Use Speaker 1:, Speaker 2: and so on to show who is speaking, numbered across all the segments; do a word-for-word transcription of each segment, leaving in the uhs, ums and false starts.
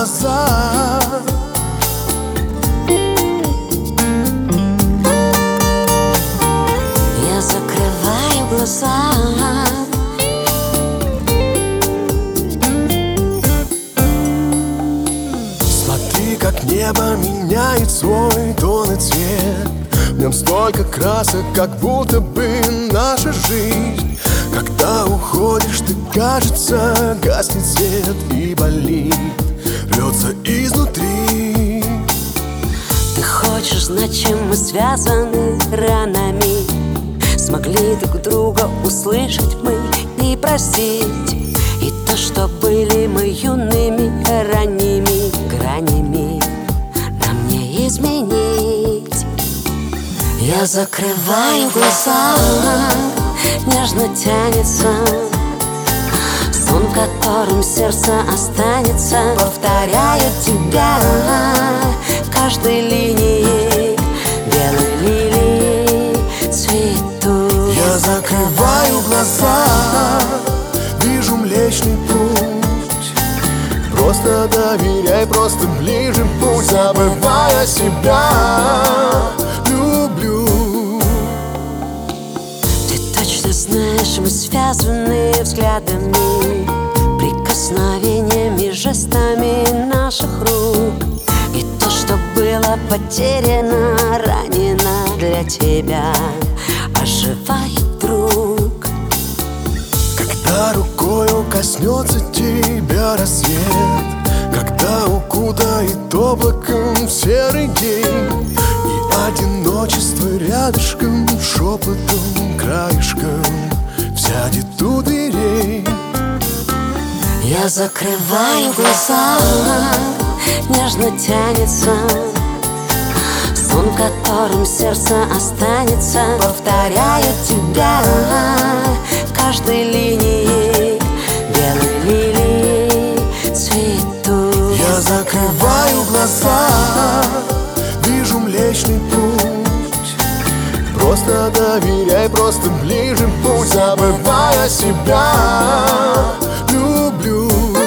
Speaker 1: глаза.
Speaker 2: Я закрываю глаза.
Speaker 1: Смотри, как небо меняет свой тон и цвет. В нем столько красок, как будто бы наша жизнь. Когда уходишь, ты, кажется, гаснет свет и болит, рвется изнутри.
Speaker 2: Ты хочешь знать, чем мы связаны ранами? Смогли друг друга услышать мы и простить. И то, что были мы юными ранними гранями, нам не изменить. Я закрываю глаза, нежно тянется сон, в котором сердце останется. Повторяю тебя каждой линией белой лилии цветут.
Speaker 1: Я закрываю глаза, вижу Млечный Путь. Просто доверяй, просто ближе будь, забывая себя. Люблю.
Speaker 2: Ты точно знаешь, мы связаны взглядами, прикосновениями, жестами наших рук. И то, что было потеряно, ранено для тебя, оживает вдруг.
Speaker 1: Когда рукою коснется тебя рассвет, когда укутает облаком в серый день, и одиночество рядышком, шепотом, краешком сядет у дверей.
Speaker 2: Я закрываю глаза, нежно тянется сон, в котором сердце останется. Повторяю тебя каждой линией белой лилии цветут.
Speaker 1: Я закрываю глаза, вижу Млечный Путь. Просто доверяй, просто ближе будь, забывая себя. Люблю.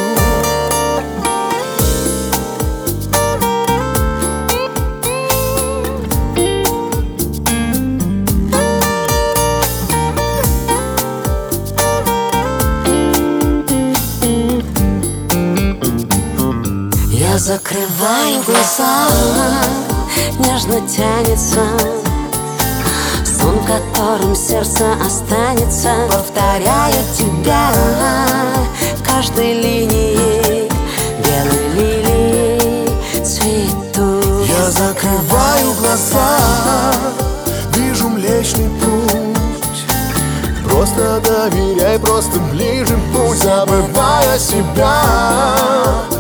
Speaker 2: Я закрываю глаза, нежно тянется сон, в котором сердце останется. Повторяю тебя каждой линией белой лилии цветут.
Speaker 1: Я закрываю глаза, вижу Млечный Путь. Просто доверяй, просто ближе будь, забывая себя.